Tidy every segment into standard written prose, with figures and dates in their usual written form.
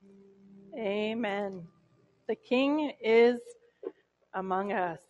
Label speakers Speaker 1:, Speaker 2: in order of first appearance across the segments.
Speaker 1: Amen. The King is among us.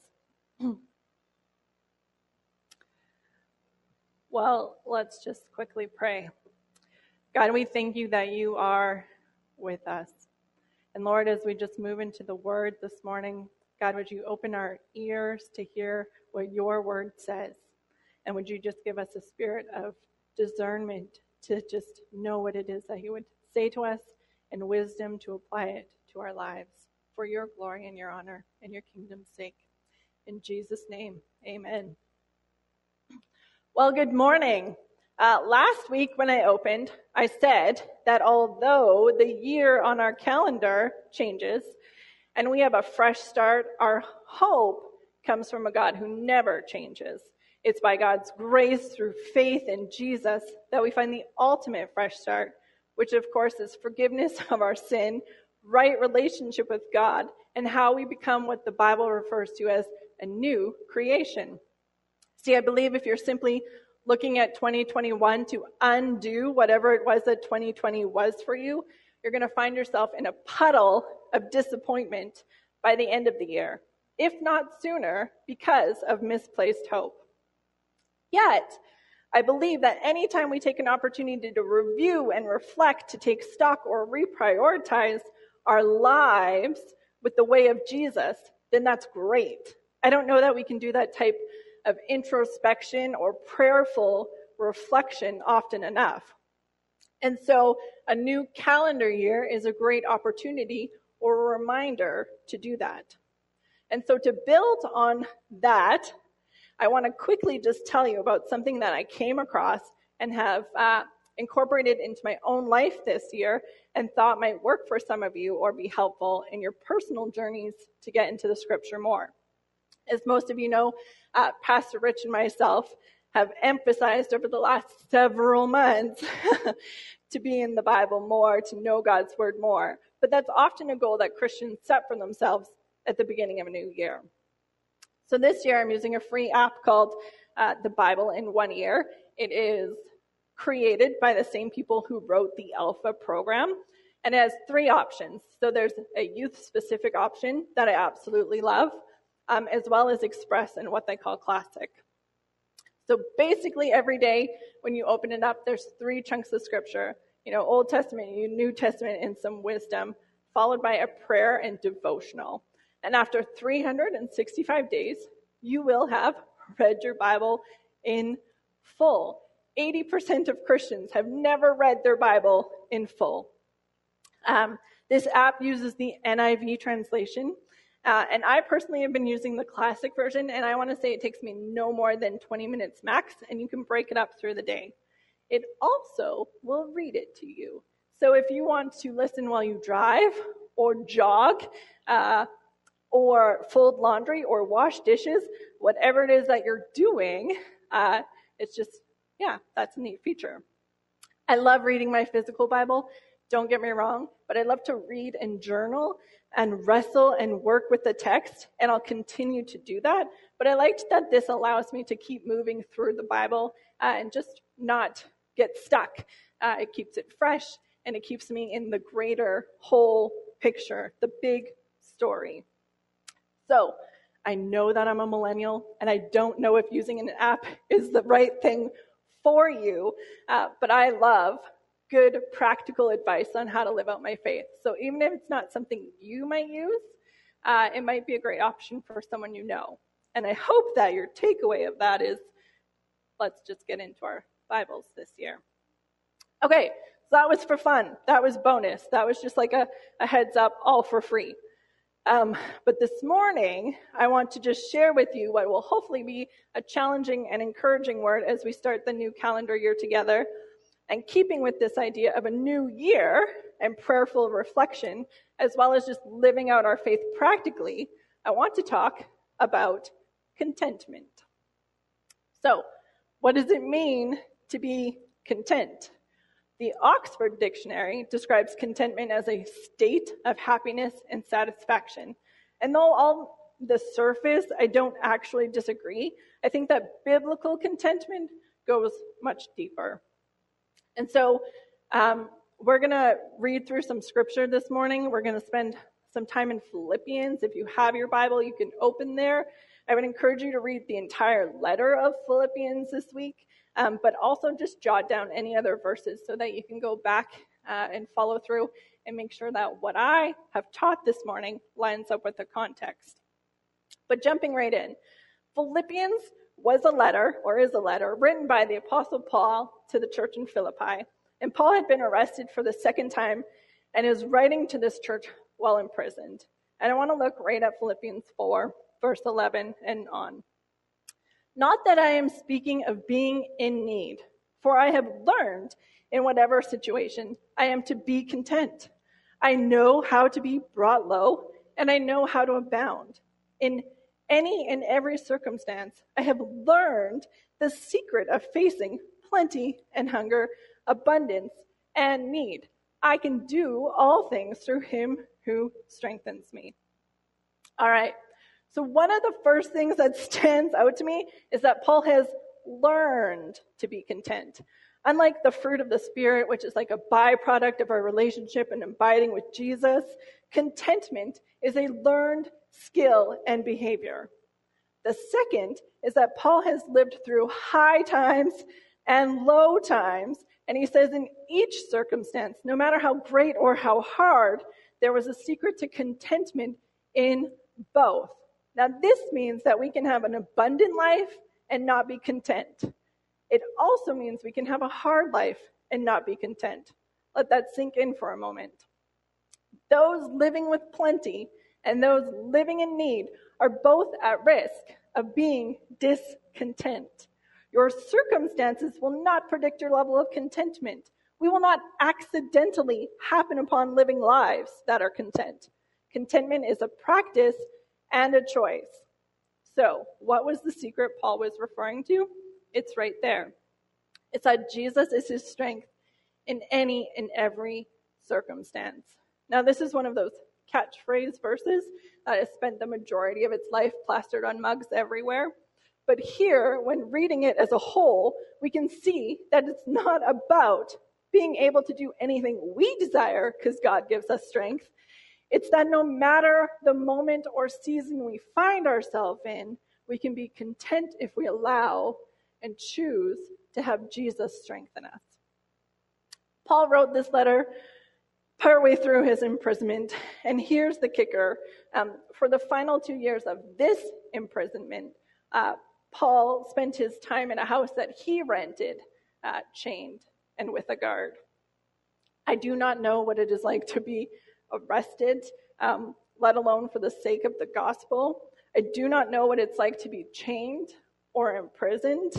Speaker 1: Well, let's just quickly pray. God, we thank you that you are with us. And Lord, as we just move into the word this morning, God, would you open our ears to hear what your word says? And would you just give us a spirit of discernment to just know what it is that you would say to us, and wisdom to apply it to our lives for your glory and your honor and your kingdom's sake. In Jesus' name, amen. Well, good morning. Last week when I opened, I said that although the year on our calendar changes and we have a fresh start, our hope comes from a God who never changes. It's by God's grace through faith in Jesus that we find the ultimate fresh start, which of course is forgiveness of our sin, right relationship with God, and how we become what the Bible refers to as a new creation. See, I believe if you're simply looking at 2021 to undo whatever it was that 2020 was for you, you're going to find yourself in a puddle of disappointment by the end of the year, if not sooner, because of misplaced hope. Yet, I believe that anytime we take an opportunity to review and reflect, to take stock or reprioritize our lives with the way of Jesus, then that's great. I don't know that we can do that type of introspection or prayerful reflection often enough. And so a new calendar year is a great opportunity or a reminder to do that. And so to build on that, I want to quickly just tell you about something that I came across and have incorporated into my own life this year and thought might work for some of you or be helpful in your personal journeys to get into the scripture more. As most of you know, Pastor Rich and myself have emphasized over the last several months to be in the Bible more, to know God's word more. But that's often a goal that Christians set for themselves at the beginning of a new year. So this year I'm using a free app called The Bible in 1 Year. It is created by the same people who wrote the Alpha program, and it has 3 options. So there's a youth-specific option that I absolutely love, as well as Express and what they call Classic. So basically every day when you open it up, there's 3 chunks of scripture, Old Testament, New Testament, and some wisdom, followed by a prayer and devotional. And after 365 days, you will have read your Bible in full. 80% of Christians have never read their Bible in full. This app uses the NIV translation, and I personally have been using the classic version, and I want to say it takes me no more than 20 minutes max, and you can break it up through the day. It also will read it to you. So if you want to listen while you drive or jog, or fold laundry or wash dishes, whatever it is that you're doing, it's just, that's a neat feature. I love reading my physical Bible, don't get me wrong, but I love to read and journal and wrestle and work with the text, and I'll continue to do that. But I liked that this allows me to keep moving through the Bible and just not get stuck. It keeps it fresh, and it keeps me in the greater whole picture, the big story. So I know that I'm a millennial, and I don't know if using an app is the right thing for you, but I love good practical advice on how to live out my faith. So even if it's not something you might use, it might be a great option for someone you know. And I hope that your takeaway of that is, let's just get into our Bibles this year. Okay, so that was for fun. That was bonus. That was just like a heads up, all for free. But this morning, I want to just share with you what will hopefully be a challenging and encouraging word as we start the new calendar year together. And keeping with this idea of a new year and prayerful reflection, as well as just living out our faith practically, I want to talk about contentment. So, what does it mean to be content? The Oxford Dictionary describes contentment as a state of happiness and satisfaction. And though on the surface I don't actually disagree, I think that biblical contentment goes much deeper. And so We're going to read through some scripture this morning. We're going to spend some time in Philippians. If you have your Bible, you can open there. I would encourage you to read the entire letter of Philippians this week, but also just jot down any other verses so that you can go back and follow through and make sure that what I have taught this morning lines up with the context. But jumping right in, Philippians was a letter, or is a letter, written by the Apostle Paul to the church in Philippi. And Paul had been arrested for the second time and is writing to this church while imprisoned. And I want to look right at Philippians 4, verse 11 and on. Not that I am speaking of being in need, for I have learned in whatever situation I am to be content. I know how to be brought low, and I know how to abound. In any and every circumstance, I have learned the secret of facing plenty and hunger, abundance and need. I can do all things through him who strengthens me. All right. So one of the first things that stands out to me is that Paul has learned to be content. Unlike the fruit of the Spirit, which is like a byproduct of our relationship and abiding with Jesus, contentment is a learned skill and behavior. The second is that Paul has lived through high times and low times, and he says in each circumstance, no matter how great or how hard, there was a secret to contentment in both. Now, this means that we can have an abundant life and not be content. It also means we can have a hard life and not be content. Let that sink in for a moment. Those living with plenty and those living in need are both at risk of being discontent. Your circumstances will not predict your level of contentment. We will not accidentally happen upon living lives that are content. Contentment is a practice and a choice. So, what was the secret Paul was referring to? It's right there. It's that Jesus is his strength in any and every circumstance. Now, this is one of those catchphrase verses that has spent the majority of its life plastered on mugs everywhere. But here, when reading it as a whole, we can see that it's not about being able to do anything we desire because God gives us strength. It's that no matter the moment or season we find ourselves in, we can be content if we allow and choose to have Jesus strengthen us. Paul wrote this letter partway through his imprisonment, and here's the kicker. For the final 2 years of this imprisonment, Paul spent his time in a house that he rented, chained and with a guard. I do not know what it is like to be arrested, let alone for the sake of the gospel. I do not know what it's like to be chained or imprisoned.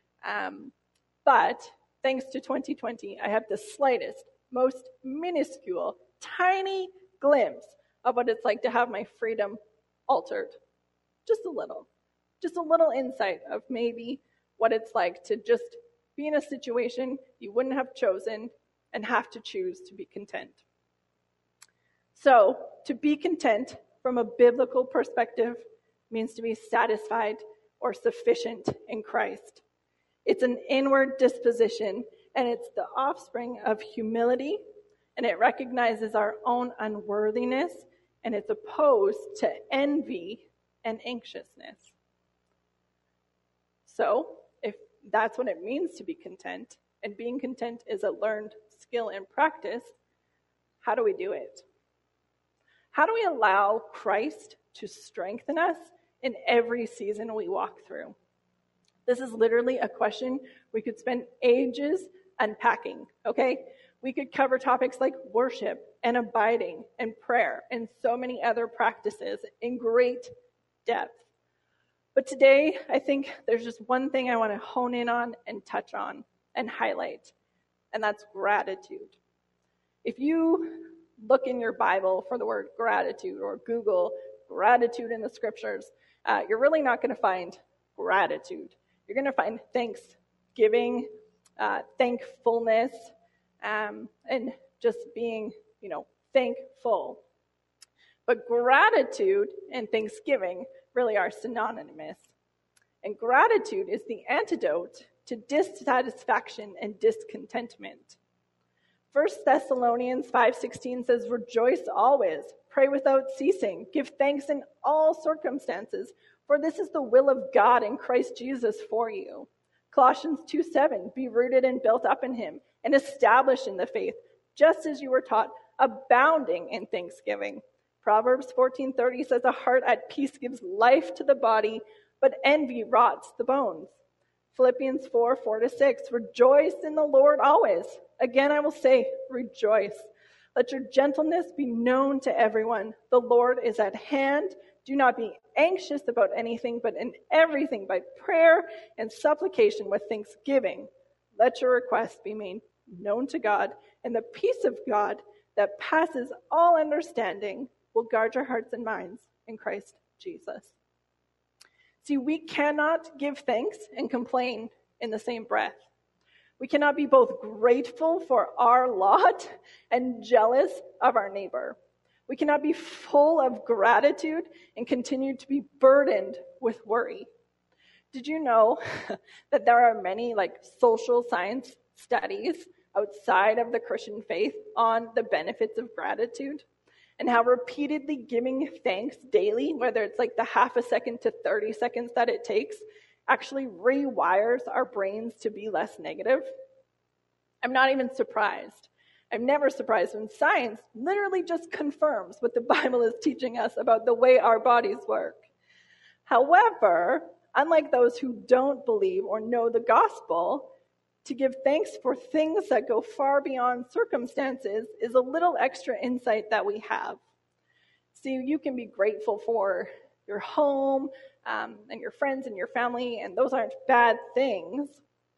Speaker 1: But thanks to 2020, I have the slightest, most minuscule, tiny glimpse of what it's like to have my freedom altered. Just a little insight of maybe what it's like to just be in a situation you wouldn't have chosen and have to choose to be content. So, to be content from a biblical perspective means to be satisfied or sufficient in Christ. It's an inward disposition, and it's the offspring of humility, and it recognizes our own unworthiness, and it's opposed to envy and anxiousness. So, if that's what it means to be content, and being content is a learned skill and practice, how do we do it? How do we allow Christ to strengthen us in every season we walk through? This is literally a question we could spend ages unpacking, okay? We could cover topics like worship and abiding and prayer and so many other practices in great depth. But today, I think there's just one thing I want to hone in on and touch on and highlight, and that's gratitude. If you look in your Bible for the word gratitude or Google gratitude in the scriptures, you're really not going to find gratitude. You're going to find thanksgiving, thankfulness, and just being, thankful. But gratitude and thanksgiving really are synonymous. And gratitude is the antidote to dissatisfaction and discontentment. 1 Thessalonians 5:16 says, "Rejoice always, pray without ceasing, give thanks in all circumstances, for this is the will of God in Christ Jesus for you." Colossians 2:7, "Be rooted and built up in him, and established in the faith, just as you were taught, abounding in thanksgiving." Proverbs 14:30 says, "A heart at peace gives life to the body, but envy rots the bones." Philippians 4:4-6, "Rejoice in the Lord always. Again I will say, rejoice. Let your gentleness be known to everyone. The Lord is at hand. Do not be anxious about anything, but in everything by prayer and supplication with thanksgiving. Let your requests be made known to God, and the peace of God that passes all understanding will guard your hearts and minds in Christ Jesus." See, we cannot give thanks and complain in the same breath. We cannot be both grateful for our lot and jealous of our neighbor. We cannot be full of gratitude and continue to be burdened with worry. Did you know that there are many social science studies outside of the Christian faith on the benefits of gratitude? And how repeatedly giving thanks daily, whether it's the half a second to 30 seconds that it takes, actually rewires our brains to be less negative? I'm not even surprised. I'm never surprised when science literally just confirms what the Bible is teaching us about the way our bodies work. However, unlike those who don't believe or know the gospel, to give thanks for things that go far beyond circumstances is a little extra insight that we have. See, you can be grateful for your home and your friends and your family, and those aren't bad things.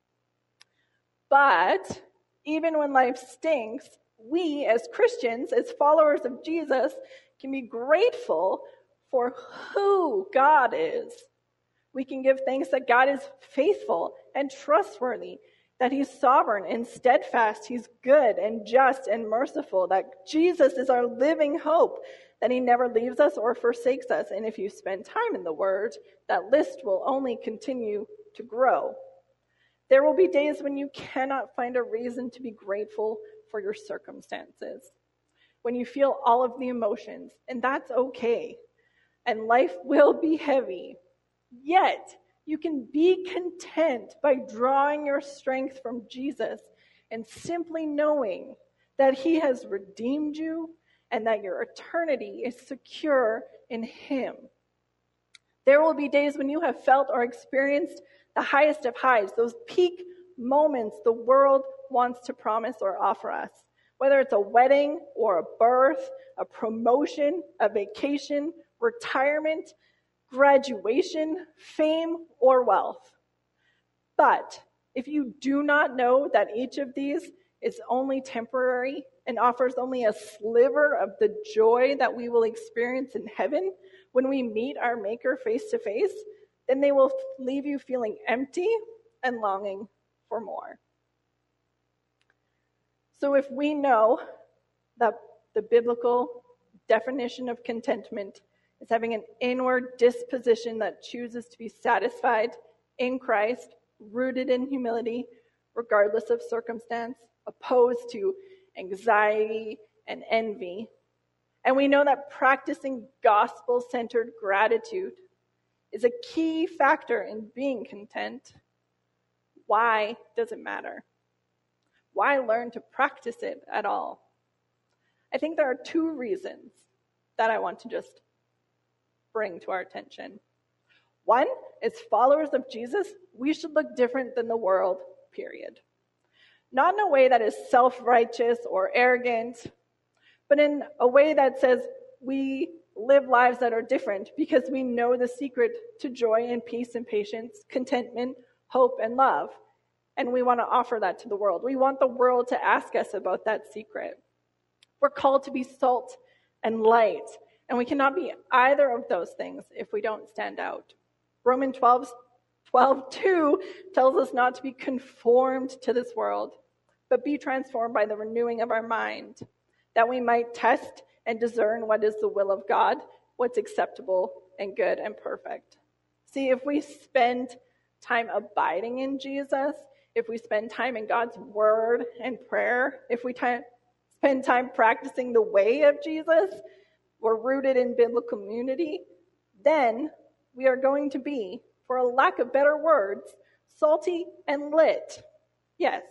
Speaker 1: But even when life stinks, we as Christians, as followers of Jesus, can be grateful for who God is. We can give thanks that God is faithful and trustworthy, that he's sovereign and steadfast, he's good and just and merciful, that Jesus is our living hope, that he never leaves us or forsakes us. And if you spend time in the Word, that list will only continue to grow. There will be days when you cannot find a reason to be grateful for your circumstances, when you feel all of the emotions, and that's okay. And life will be heavy. Yet, you can be content by drawing your strength from Jesus and simply knowing that he has redeemed you and that your eternity is secure in him. There will be days when you have felt or experienced the highest of highs, those peak moments the world wants to promise or offer us. Whether it's a wedding or a birth, a promotion, a vacation, retirement, graduation, fame, or wealth. But if you do not know that each of these is only temporary and offers only a sliver of the joy that we will experience in heaven when we meet our Maker face to face, then they will leave you feeling empty and longing for more. So if we know that the biblical definition of contentment is having an inward disposition that chooses to be satisfied in Christ, rooted in humility, regardless of circumstance, opposed to anxiety and envy. And we know that practicing gospel-centered gratitude is a key factor in being content. Why does it matter? Why learn to practice it at all? I think there are two reasons that I want to just bring to our attention. One, as followers of Jesus, we should look different than the world, period. Not in a way that is self-righteous or arrogant, but in a way that says we live lives that are different because we know the secret to joy and peace and patience, contentment, hope, and love. And we want to offer that to the world. We want the world to ask us about that secret. We're called to be salt and light, and we cannot be either of those things if we don't stand out. Romans 12:2 tells us not to be conformed to this world, but be transformed by the renewing of our mind, that we might test and discern what is the will of God, what's acceptable and good and perfect. See, if we spend time abiding in Jesus if we spend time in God's word and prayer, if we spend time practicing the way of Jesus, we're rooted in biblical community, then we are going to be, for a lack of better words, salty and lit. Yes.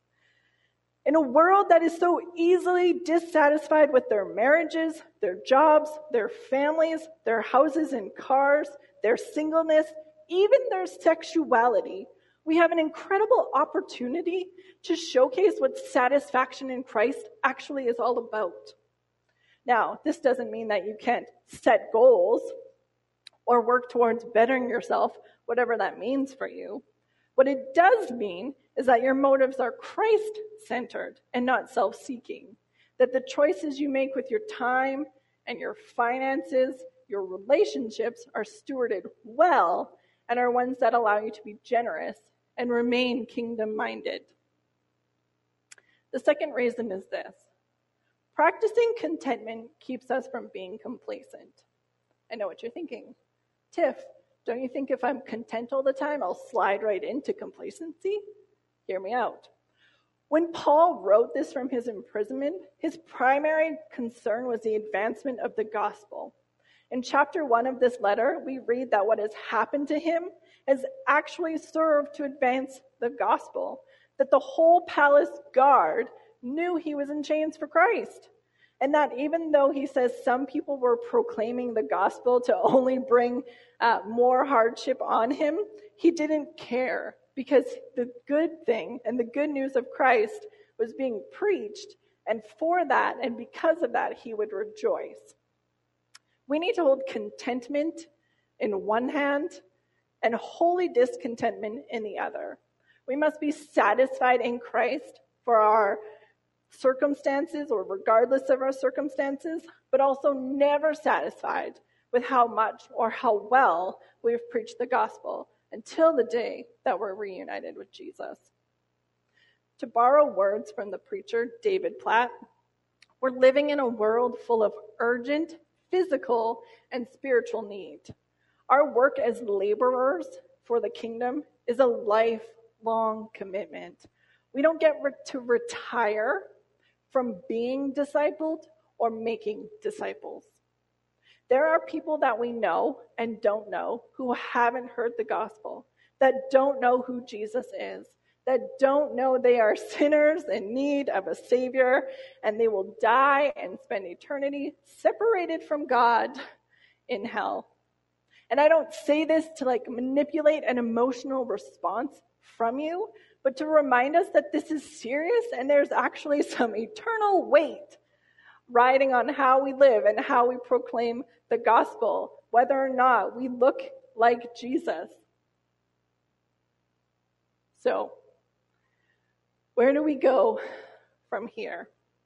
Speaker 1: In a world that is so easily dissatisfied with their marriages, their jobs, their families, their houses and cars, their singleness, even their sexuality, we have an incredible opportunity to showcase what satisfaction in Christ actually is all about. Now, this doesn't mean that you can't set goals or work towards bettering yourself, whatever that means for you. What it does mean is that your motives are Christ-centered and not self-seeking. That the choices you make with your time and your finances, your relationships are stewarded well and are ones that allow you to be generous and remain kingdom-minded. The second reason is this. Practicing contentment keeps us from being complacent. I know what you're thinking. Tiff, don't you think if I'm content all the time, I'll slide right into complacency? Hear me out. When Paul wrote this from his imprisonment, his primary concern was the advancement of the gospel. In chapter 1 of this letter, we read that what has happened to him has actually served to advance the gospel, that the whole palace guard knew he was in chains for Christ, and that even though he says some people were proclaiming the gospel to only bring more hardship on him, he didn't care because the good thing and the good news of Christ was being preached, and for that and because of that, he would rejoice. We need to hold contentment in one hand and holy discontentment in the other. We must be satisfied in Christ for our circumstances or regardless of our circumstances, but also never satisfied with how much or how well we've preached the gospel until the day that we're reunited with Jesus. To borrow words from the preacher David Platt, we're living in a world full of urgent physical and spiritual need. Our work as laborers for the kingdom is a lifelong commitment. We don't get to retire from being discipled or making disciples. There are people that we know and don't know who haven't heard the gospel, that don't know who Jesus is, that don't know they are sinners in need of a Savior, and they will die and spend eternity separated from God in hell. And I don't say this to manipulate an emotional response from you, but to remind us that this is serious and there's actually some eternal weight riding on how we live and how we proclaim the gospel, whether or not we look like Jesus. So, where do we go from here?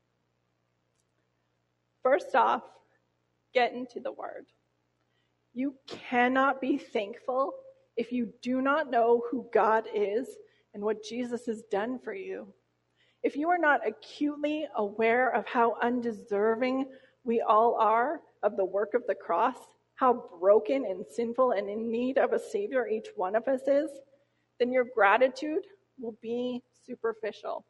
Speaker 1: First off, get into the Word. You cannot be thankful if you do not know who God is and what Jesus has done for you. If you are not acutely aware of how undeserving we all are of the work of the cross, how broken and sinful and in need of a Savior each one of us is, then your gratitude will be superficial.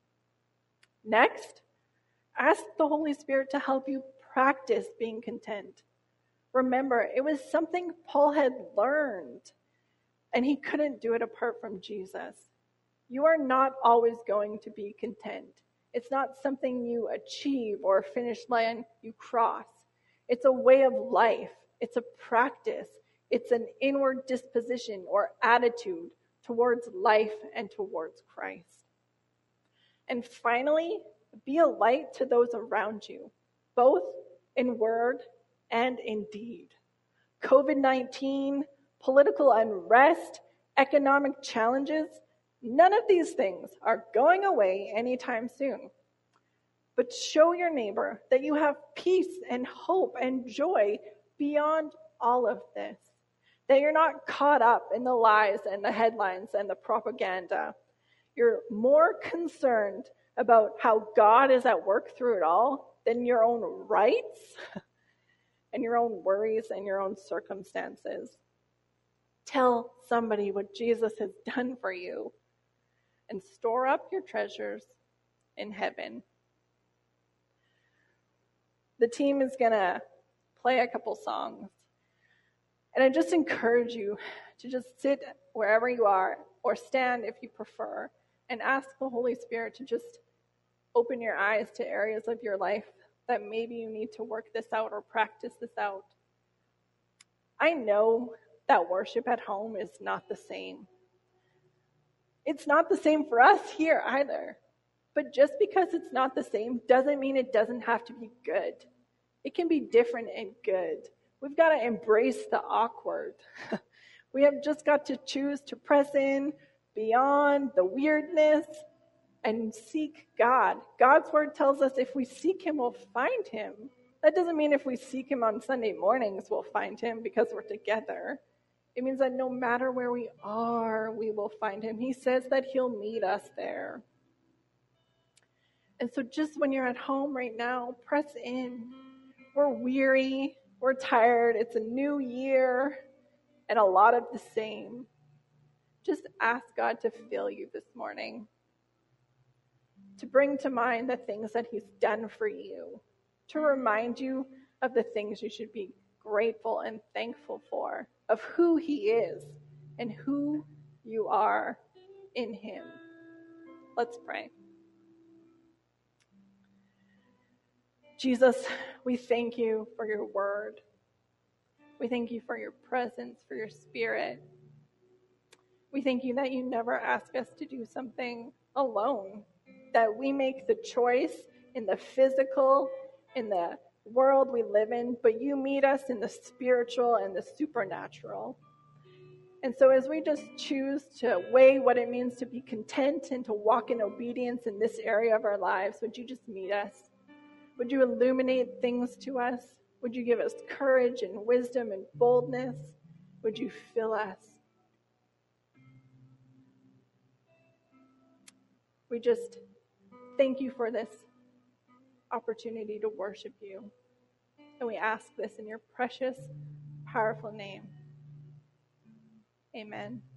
Speaker 1: Next, ask the Holy Spirit to help you practice being content. Remember, it was something Paul had learned, and he couldn't do it apart from Jesus. You are not always going to be content. It's not something you achieve or a finish line you cross. It's a way of life. It's a practice. It's an inward disposition or attitude towards life and towards Christ. And finally, be a light to those around you, both in word and in deed. COVID-19, political unrest, economic challenges, none of these things are going away anytime soon. But show your neighbor that you have peace and hope and joy beyond all of this. That you're not caught up in the lies and the headlines and the propaganda. You're more concerned about how God is at work through it all than your own rights and your own worries and your own circumstances. Tell somebody what Jesus has done for you. and store up your treasures in heaven. The team is going to play a couple songs. And I just encourage you to just sit wherever you are, or stand if you prefer, and ask the Holy Spirit to just open your eyes to areas of your life that maybe you need to work this out or practice this out. I know that worship at home is not the same. It's not the same for us here either. But just because it's not the same doesn't mean it doesn't have to be good. It can be different and good. We've got to embrace the awkward. We have just got to choose to press in beyond the weirdness and seek God. God's word tells us if we seek him, we'll find him. That doesn't mean if we seek him on Sunday mornings, we'll find him because we're together. It means that no matter where we are, we will find him. He says that he'll meet us there. And so just when you're at home right now, press in. We're weary, we're tired, it's a new year, and a lot of the same. Just ask God to fill you this morning, to bring to mind the things that he's done for you, to remind you of the things you should be grateful and thankful for, of who he is and who you are in him. Let's pray. Jesus, we thank you for your word. We thank you for your presence, for your spirit. We thank you that you never ask us to do something alone, that we make the choice in the physical, in the world we live in, but you meet us in the spiritual and the supernatural. And so as we just choose to weigh what it means to be content and to walk in obedience in this area of our lives, would you just meet us? Would you illuminate things to us? Would you give us courage and wisdom and boldness? Would you fill us? We just thank you for this opportunity to worship you. And we ask this in your precious, powerful name. Amen.